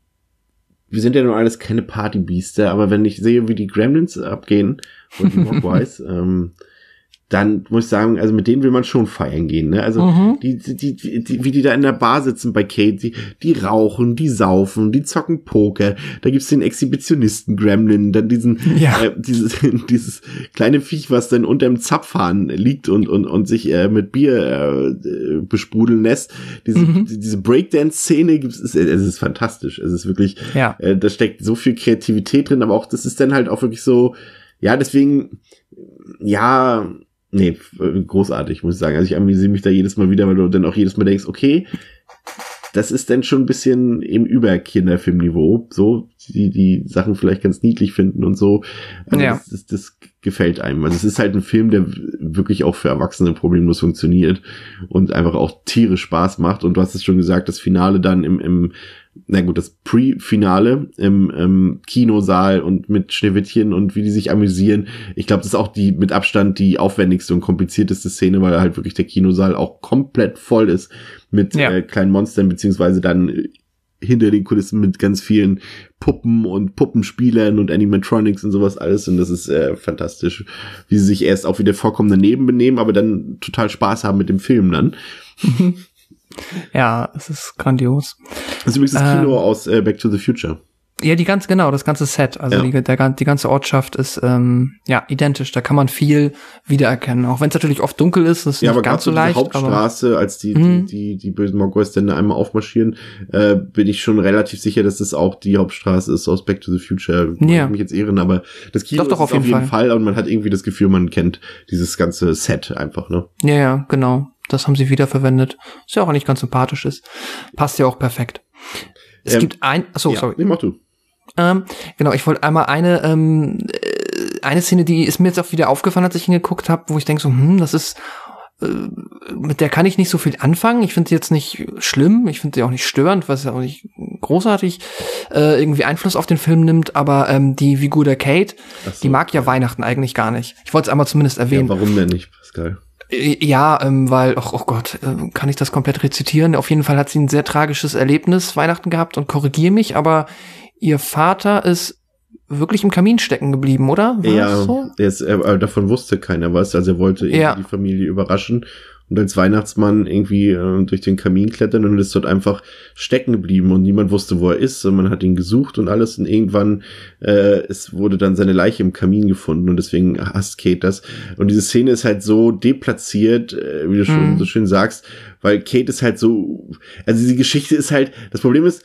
wir sind ja nur alles keine Partybiester, aber wenn ich sehe, wie die Gremlins abgehen und die Mogwais, ähm, dann muss ich sagen, also mit denen will man schon feiern gehen, ne? Also mhm. die, die, die, die, wie die da in der Bar sitzen bei Kate, die, die rauchen, die saufen, die zocken Poker. Da gibt's den Exhibitionisten Gremlin, dann diesen, ja. äh, dieses, dieses kleine Viech, was dann unterm Zapfhahn liegt und und und sich äh, mit Bier äh, besprudeln lässt. Diese, mhm. diese Breakdance-Szene gibt's, es, es ist fantastisch. Es ist wirklich, ja. äh, da steckt so viel Kreativität drin, aber auch das ist dann halt auch wirklich so, ja, deswegen, ja. Nee, großartig, muss ich sagen. Also ich amüsiere mich da jedes Mal wieder, weil du dann auch jedes Mal denkst, okay, das ist dann schon ein bisschen eben über Kinderfilmniveau, so, die die Sachen vielleicht ganz niedlich finden und so. Also ja. das, das, das gefällt einem. Also es ist halt ein Film, der wirklich auch für Erwachsene problemlos funktioniert und einfach auch tierisch Spaß macht. Und du hast es schon gesagt, das Finale dann im, im na gut, das Pre-Finale im, im Kinosaal und mit Schneewittchen und wie die sich amüsieren. Ich glaube, das ist auch die mit Abstand die aufwendigste und komplizierteste Szene, weil halt wirklich der Kinosaal auch komplett voll ist mit ja. äh, kleinen Monstern, beziehungsweise dann äh, hinter den Kulissen mit ganz vielen Puppen und Puppenspielern und Animatronics und sowas alles. Und das ist äh, fantastisch, wie sie sich erst auch wieder vollkommen daneben benehmen, aber dann total Spaß haben mit dem Film dann. Ja, es ist grandios. Das ist übrigens das Kino ähm, aus äh, Back to the Future. Ja, die ganz genau, das ganze Set, also ja. die, der, die ganze Ortschaft ist ähm, ja identisch. Da kann man viel wiedererkennen, auch wenn es natürlich oft dunkel ist. Das ist ja, nicht aber ganz so die leicht. Hauptstraße, aber, als die die, die die bösen Mogwais dann einmal aufmarschieren, äh, bin ich schon relativ sicher, dass das auch die Hauptstraße ist aus Back to the Future. Ja. Ich mich jetzt ehren, aber das Kino doch, doch, ist auf jeden, auf jeden Fall. Fall und man hat irgendwie das Gefühl, man kennt dieses ganze Set einfach, ne? Ja, ja, genau. Das haben sie wiederverwendet. Was ja auch nicht ganz sympathisch ist. Passt ja auch perfekt. Es ähm, gibt ein, achso, ja, sorry. Nee, mach du. Ähm, genau, ich wollte einmal eine, ähm, eine Szene, die ist mir jetzt auch wieder aufgefallen, als ich hingeguckt habe, wo ich denke so, hm, das ist mit der kann ich nicht so viel anfangen. Ich finde sie jetzt nicht schlimm, ich finde sie auch nicht störend, was ja auch nicht großartig äh, irgendwie Einfluss auf den Film nimmt, aber ähm, die Figur der Kate, so, die mag ja, ja Weihnachten eigentlich gar nicht. Ich wollte es einmal zumindest erwähnen. Ja, warum denn nicht, Pascal? Ja, ähm, weil, oh, oh Gott, äh, kann ich das komplett rezitieren? Auf jeden Fall hat sie ein sehr tragisches Erlebnis Weihnachten gehabt und korrigiere mich, aber ihr Vater ist wirklich im Kamin stecken geblieben, oder? War ja, so? er ist, er, davon wusste keiner was, also er wollte irgendwie ja. die Familie überraschen und als Weihnachtsmann irgendwie äh, durch den Kamin klettern und ist dort einfach stecken geblieben und niemand wusste, wo er ist und man hat ihn gesucht und alles und irgendwann äh, es wurde dann seine Leiche im Kamin gefunden und deswegen hasst Kate das und diese Szene ist halt so deplatziert, äh, wie du schon mhm. so schön sagst, weil Kate ist halt so, also diese Geschichte ist halt, das Problem ist,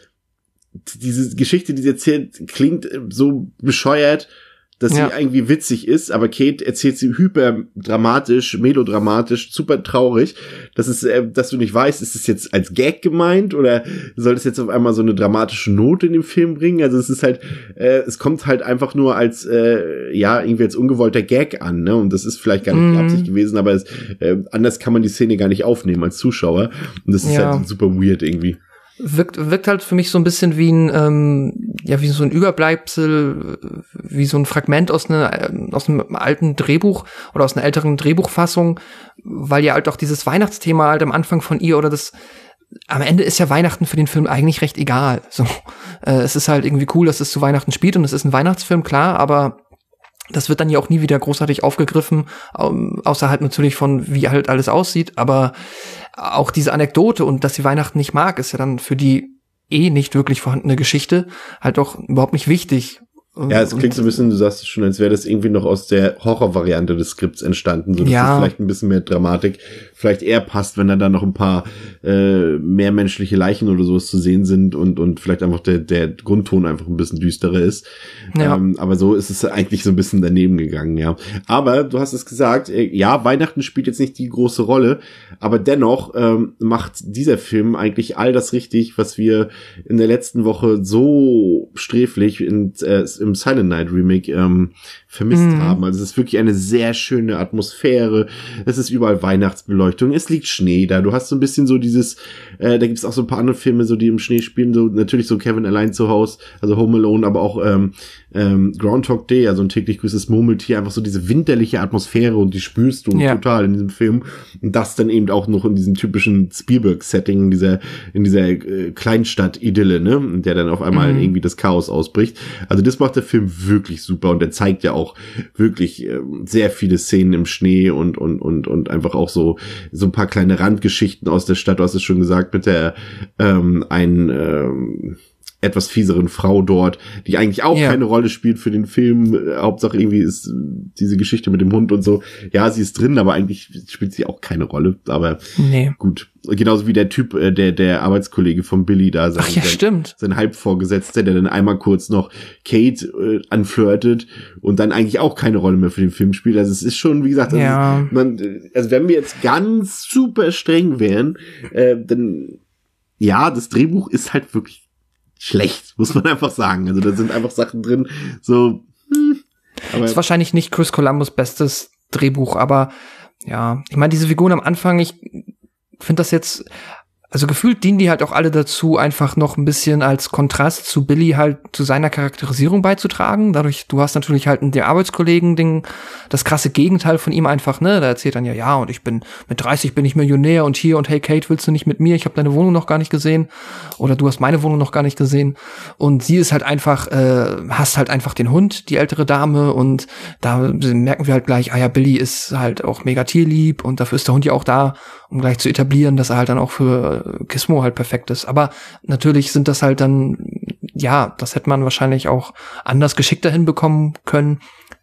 diese Geschichte, die sie erzählt, klingt so bescheuert, dass ja. sie irgendwie witzig ist, aber Kate erzählt sie hyperdramatisch, melodramatisch, super traurig. Das ist, äh, dass du nicht weißt, ist es jetzt als Gag gemeint oder soll es jetzt auf einmal so eine dramatische Note in den Film bringen? Also es ist halt, äh, es kommt halt einfach nur als, äh, ja, irgendwie als ungewollter Gag an, ne? Und das ist vielleicht gar nicht mhm. die Absicht gewesen, aber es, äh, anders kann man die Szene gar nicht aufnehmen als Zuschauer. Und das ist ja. halt super weird irgendwie. Wirkt, wirkt halt für mich so ein bisschen wie ein, ähm, ja, wie so ein Überbleibsel, wie so ein Fragment aus, einer, aus einem alten Drehbuch oder aus einer älteren Drehbuchfassung, weil ja halt auch dieses Weihnachtsthema halt am Anfang von ihr oder das, am Ende ist ja Weihnachten für den Film eigentlich recht egal. So, äh, es ist halt irgendwie cool, dass es zu Weihnachten spielt und es ist ein Weihnachtsfilm, klar, aber das wird dann ja auch nie wieder großartig aufgegriffen, außer halt natürlich von, wie halt alles aussieht. Aber auch diese Anekdote und dass sie Weihnachten nicht mag, ist ja dann für die eh nicht wirklich vorhandene Geschichte halt auch überhaupt nicht wichtig. Ja, es klingt so ein bisschen, du sagst es schon, als wäre das irgendwie noch aus der Horrorvariante des Skripts entstanden, so dass ja. es vielleicht ein bisschen mehr Dramatik vielleicht eher passt, wenn da dann noch ein paar äh, mehr menschliche Leichen oder sowas zu sehen sind und und vielleicht einfach der der Grundton einfach ein bisschen düsterer ist. Ja. Ähm, aber so ist es eigentlich so ein bisschen daneben gegangen, ja. Aber du hast es gesagt, äh, ja, Weihnachten spielt jetzt nicht die große Rolle, aber dennoch ähm, macht dieser Film eigentlich all das richtig, was wir in der letzten Woche so sträflich in äh, im Silent Night Remake ähm, vermisst mhm. haben. Also es ist wirklich eine sehr schöne Atmosphäre. Es ist überall Weihnachtsbeleuchtung. Es liegt Schnee da. Du hast so ein bisschen so dieses, äh, da gibt's auch so ein paar andere Filme, so die im Schnee spielen. So natürlich so Kevin allein zu Hause, also Home Alone, aber auch ähm, ähm, Groundhog Day, also ein täglich grüßes Murmeltier. Einfach so diese winterliche Atmosphäre und die spürst du ja. total in diesem Film. Und das dann eben auch noch in diesem typischen Spielberg-Setting, in dieser in dieser äh, Kleinstadt-Idylle, ne, in der dann auf einmal mhm. irgendwie das Chaos ausbricht. Also das macht der Film wirklich super und der zeigt ja auch auch wirklich äh, sehr viele Szenen im Schnee und und und und einfach auch so so ein paar kleine Randgeschichten aus der Stadt. Du hast es schon gesagt mit der ähm, ein ähm, etwas fieseren Frau dort, die eigentlich auch ja. keine Rolle spielt für den Film. Hauptsache irgendwie ist diese Geschichte mit dem Hund und so. Ja, sie ist drin, aber eigentlich spielt sie auch keine Rolle. Aber nee. gut. Genauso wie der Typ, äh, der der Arbeitskollege von Billy da, sein, Ach ja, sein, stimmt. sein Halbvorgesetzter, der dann einmal kurz noch Kate äh, anflirtet und dann eigentlich auch keine Rolle mehr für den Film spielt. Also es ist schon, wie gesagt, also, ja. man, also wenn wir jetzt ganz super streng wären, äh, dann ja, das Drehbuch ist halt wirklich schlecht, muss man einfach sagen. Also da sind einfach Sachen drin, so hm, aber ist wahrscheinlich nicht Chris Columbus bestes Drehbuch, aber ja, ich meine, diese Figuren am Anfang, ich finde das jetzt, also gefühlt dienen die halt auch alle dazu, einfach noch ein bisschen als Kontrast zu Billy halt zu seiner Charakterisierung beizutragen. Dadurch, du hast natürlich halt den Arbeitskollegen, den, das krasse Gegenteil von ihm einfach, ne, da erzählt dann ja, ja, und ich bin, mit dreißig bin ich Millionär und hier und hey Kate, willst du nicht mit mir? Ich habe deine Wohnung noch gar nicht gesehen oder du hast meine Wohnung noch gar nicht gesehen. Und sie ist halt einfach, äh, hasst halt einfach den Hund, die ältere Dame und da merken wir halt gleich, ah ja, Billy ist halt auch mega tierlieb und dafür ist der Hund ja auch da, um gleich zu etablieren, dass er halt dann auch für Gizmo halt perfekt ist. Aber natürlich sind das halt dann, ja, das hätte man wahrscheinlich auch anders geschickter hinbekommen können.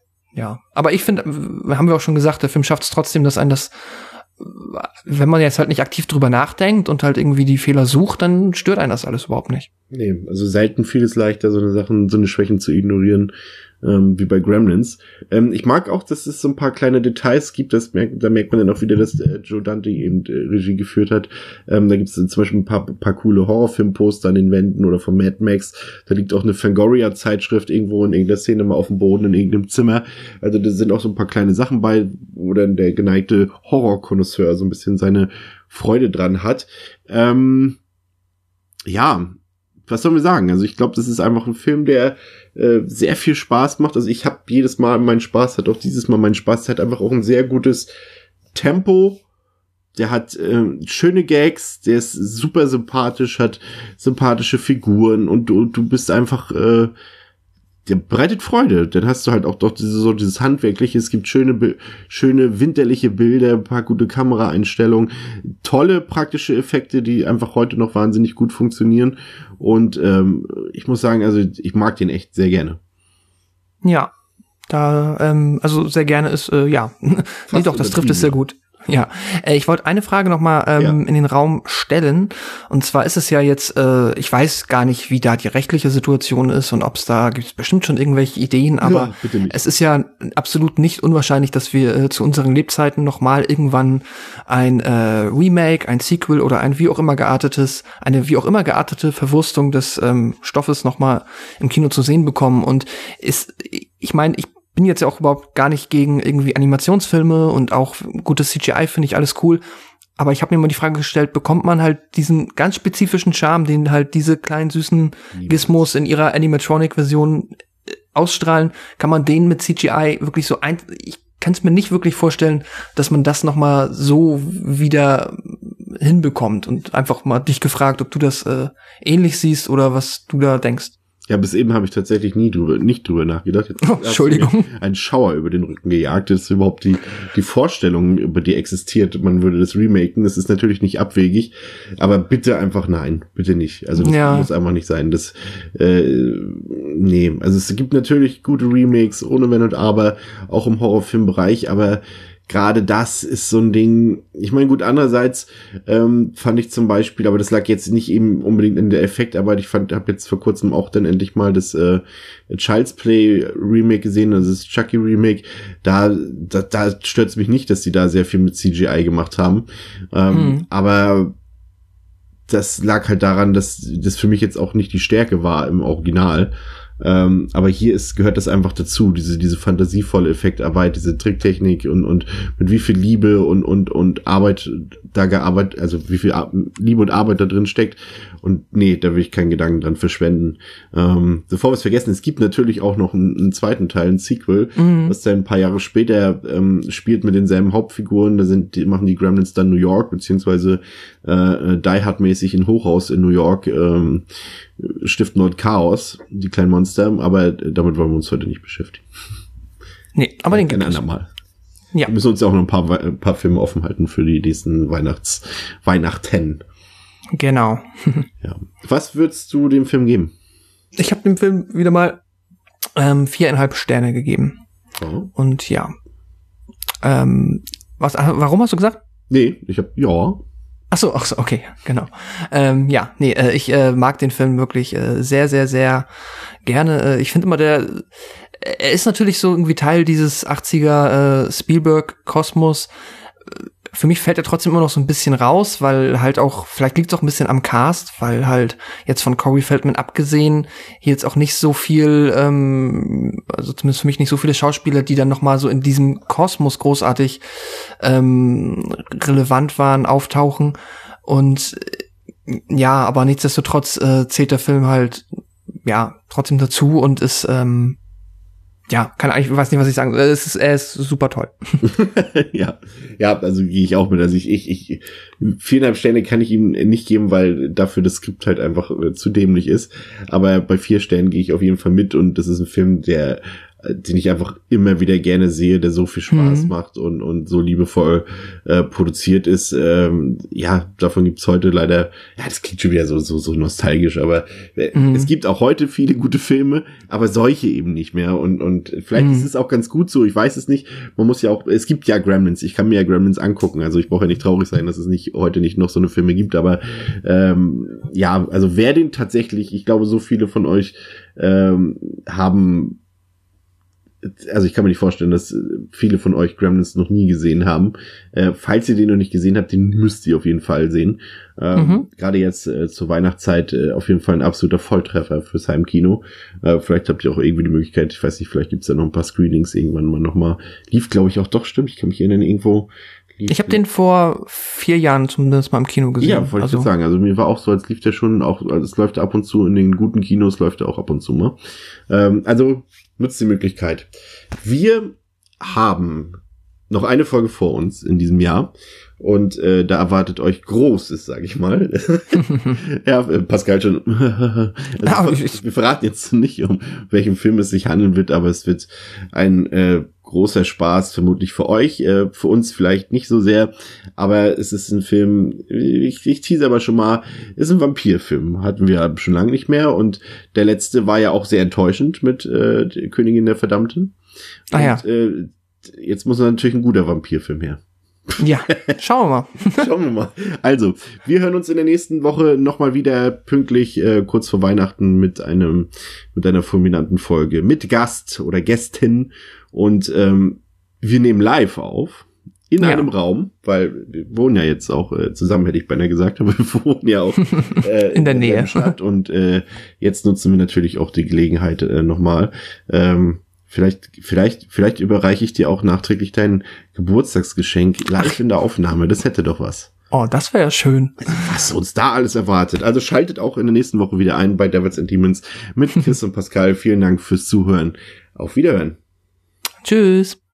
Ja, aber ich finde, haben wir auch schon gesagt, der Film schafft es trotzdem, dass ein das, wenn man jetzt halt nicht aktiv drüber nachdenkt und halt irgendwie die Fehler sucht, dann stört einen das alles überhaupt nicht. Nee, also selten viel ist leichter, so eine Sachen, so eine Schwächen zu ignorieren, ähm, wie bei Gremlins. Ähm, ich mag auch, dass es so ein paar kleine Details gibt, das merkt, da merkt man dann auch wieder, dass äh, Joe Dante eben äh, Regie geführt hat. Ähm, da gibt es zum Beispiel ein paar, paar coole Horrorfilmposter an den Wänden oder von Mad Max. Da liegt auch eine Fangoria-Zeitschrift irgendwo in irgendeiner Szene mal auf dem Boden in irgendeinem Zimmer. Also da sind auch so ein paar kleine Sachen bei, wo dann der geneigte Horror-Konnoisseur so ein bisschen seine Freude dran hat. Ähm, ja, was sollen wir sagen? Also ich glaube, das ist einfach ein Film, der äh, sehr viel Spaß macht. Also ich habe jedes Mal meinen Spaß, hat auch dieses Mal meinen Spaß. Der hat einfach auch ein sehr gutes Tempo. Der hat äh, schöne Gags. Der ist super sympathisch, hat sympathische Figuren und du, du bist einfach, äh, der bereitet Freude. Dann hast du halt auch doch diese, so dieses Handwerkliche. Es gibt schöne, schöne winterliche Bilder, ein paar gute Kameraeinstellungen, tolle praktische Effekte, die einfach heute noch wahnsinnig gut funktionieren. Und ähm, ich muss sagen, also ich mag den echt sehr gerne. Ja, da, ähm, also sehr gerne ist, äh, ja, nee, doch, das trifft es sehr gut. Ja, äh, ich wollte eine Frage noch mal ähm, ja. in den Raum stellen. Und zwar ist es ja jetzt, äh, ich weiß gar nicht, wie da die rechtliche Situation ist und ob es da gibt es bestimmt schon irgendwelche Ideen, aber ja, es ist ja absolut nicht unwahrscheinlich, dass wir äh, zu unseren Lebzeiten noch mal irgendwann ein äh, Remake, ein Sequel oder ein wie auch immer geartetes, eine wie auch immer geartete Verwurstung des ähm, Stoffes noch mal im Kino zu sehen bekommen. Und ist, ich meine, ich bin jetzt ja auch überhaupt gar nicht gegen irgendwie Animationsfilme und auch gutes C G I finde ich alles cool. Aber ich habe mir mal die Frage gestellt, bekommt man halt diesen ganz spezifischen Charme, den halt diese kleinen süßen Gizmos in ihrer Animatronic-Version ausstrahlen, kann man den mit C G I wirklich so ein... Ich kann es mir nicht wirklich vorstellen, dass man das noch mal so wieder hinbekommt. Und einfach mal dich gefragt, ob du das äh, ähnlich siehst oder was du da denkst. Ja, bis eben habe ich tatsächlich nie drüber, nicht drüber nachgedacht. Jetzt oh, Entschuldigung. Ein Schauer über den Rücken gejagt. Das ist überhaupt die, die Vorstellung, über die existiert. Man würde das remaken. Das ist natürlich nicht abwegig. Aber bitte einfach nein. Bitte nicht. Also das ja. muss einfach nicht sein. Das, äh, nee. Also es gibt natürlich gute Remakes, ohne Wenn und Aber, auch im Horrorfilmbereich. Aber gerade das ist so ein Ding, ich meine, gut, andererseits ähm, fand ich zum Beispiel, aber das lag jetzt nicht eben unbedingt in der Effektarbeit, ich fand, habe jetzt vor kurzem auch dann endlich mal das äh, Child's Play Remake gesehen, also das Chucky Remake, da, da, da stört's mich nicht, dass die da sehr viel mit C G I gemacht haben, ähm, mhm. aber das lag halt daran, dass das für mich jetzt auch nicht die Stärke war im Original. Ähm, aber hier ist, gehört das einfach dazu, diese, diese fantasievolle Effektarbeit, diese Tricktechnik und, und mit wie viel Liebe und, und, und Arbeit da gearbeitet, also wie viel Ar- Liebe und Arbeit da drin steckt. Und nee, da will ich keinen Gedanken dran verschwenden. Ähm, bevor wir es vergessen, es gibt natürlich auch noch einen, einen zweiten Teil, ein Sequel, mhm. was dann ein paar Jahre später ähm, spielt mit denselben Hauptfiguren. Da sind, die, machen die Gremlins dann New York, beziehungsweise äh, Die Hard-mäßig in Hochhaus in New York, ähm, stiften dort Chaos, die kleinen Monster, aber damit wollen wir uns heute nicht beschäftigen. Nee, aber den gibt es. Ein andermal. Ja. Wir müssen uns ja auch noch ein paar, ein paar Filme offen halten für die nächsten Weihnachts, Weihnachten. Genau. Ja. Was würdest du dem Film geben? Ich habe dem Film wieder mal ähm, viereinhalb Sterne gegeben. Oh. Und ja. Ähm, was, warum hast du gesagt? Nee, ich habe ja. Ach so, ach so, okay, genau. Ähm, ja, nee, äh, ich äh, mag den Film wirklich äh, sehr, sehr, sehr gerne. Äh, ich finde immer, der, er ist natürlich so irgendwie Teil dieses achtziger äh, Spielberg-Kosmos. Für mich fällt er trotzdem immer noch so ein bisschen raus, weil halt auch, vielleicht liegt es auch ein bisschen am Cast, weil halt jetzt von Corey Feldman abgesehen hier jetzt auch nicht so viel, ähm, also zumindest für mich nicht so viele Schauspieler, die dann nochmal so in diesem Kosmos großartig ähm, relevant waren, auftauchen. Und ja, aber nichtsdestotrotz äh, zählt der Film halt ja trotzdem dazu und ist ähm, ja, kann eigentlich, ich weiß nicht, was ich sagen soll. Es ist, er ist super toll. ja, ja, also gehe ich auch mit. Also ich, ich, ich, viereinhalb Sterne kann ich ihm nicht geben, weil dafür das Skript halt einfach äh, zu dämlich ist. Aber bei vier Sternen gehe ich auf jeden Fall mit und das ist ein Film, der den ich einfach immer wieder gerne sehe, der so viel Spaß mhm. macht und und so liebevoll äh, produziert ist. Ähm, ja, davon gibt's heute leider, ja, das klingt schon wieder so so so nostalgisch, aber äh, mhm. es gibt auch heute viele gute Filme, aber solche eben nicht mehr und und vielleicht mhm. ist es auch ganz gut so, ich weiß es nicht. Man muss ja auch, es gibt ja Gremlins, ich kann mir ja Gremlins angucken, also ich brauche ja nicht traurig sein, dass es nicht heute nicht noch so eine Filme gibt, aber ähm, ja, also wer den tatsächlich, ich glaube, so viele von euch ähm, haben, also ich kann mir nicht vorstellen, dass viele von euch Gremlins noch nie gesehen haben. Äh, falls ihr den noch nicht gesehen habt, den müsst ihr auf jeden Fall sehen. Ähm, mhm. Gerade jetzt äh, zur Weihnachtszeit äh, auf jeden Fall ein absoluter Volltreffer fürs Heimkino. Äh, vielleicht habt ihr auch irgendwie die Möglichkeit, ich weiß nicht, vielleicht gibt's da noch ein paar Screenings irgendwann mal nochmal. Lief, glaube ich, auch doch, stimmt, ich kann mich erinnern, irgendwo. Ich habe den vor vier Jahren zumindest mal im Kino gesehen. Ja, wollte also. ich jetzt sagen. Also mir war auch so, als lief der schon auch, also es läuft ab und zu in den guten Kinos, läuft er auch ab und zu mal. Ähm, also nutzt die Möglichkeit. Wir haben noch eine Folge vor uns in diesem Jahr und äh, da erwartet euch Großes, sag ich mal. Ja, Pascal schon. Also, wir verraten jetzt nicht, um welchen Film es sich handeln wird, aber es wird ein äh, großer Spaß, vermutlich für euch, äh, für uns vielleicht nicht so sehr, aber es ist ein Film, ich, ich tease aber schon mal, ist ein Vampirfilm, hatten wir schon lange nicht mehr und der letzte war ja auch sehr enttäuschend mit äh, die Königin der Verdammten. Ah und, ja. Äh, jetzt muss natürlich ein guter Vampirfilm her. Ja, schauen wir mal. Schauen wir mal. Also, wir hören uns in der nächsten Woche nochmal wieder pünktlich, äh, kurz vor Weihnachten mit einem, mit einer fulminanten Folge. Mit Gast oder Gästin. Und ähm, wir nehmen live auf. In ja. einem Raum, weil wir wohnen ja jetzt auch äh, zusammen, hätte ich beinahe gesagt, aber wir wohnen ja auch äh, in der in Nähe. Stadt. Und äh, jetzt nutzen wir natürlich auch die Gelegenheit äh, nochmal. Ähm, Vielleicht, vielleicht, vielleicht überreiche ich dir auch nachträglich dein Geburtstagsgeschenk live Ach. in der Aufnahme. Das hätte doch was. Oh, das wäre ja schön. Was uns da alles erwartet. Also schaltet auch in der nächsten Woche wieder ein bei Devils and Demons mit Chris und Pascal. Vielen Dank fürs Zuhören. Auf Wiederhören. Tschüss.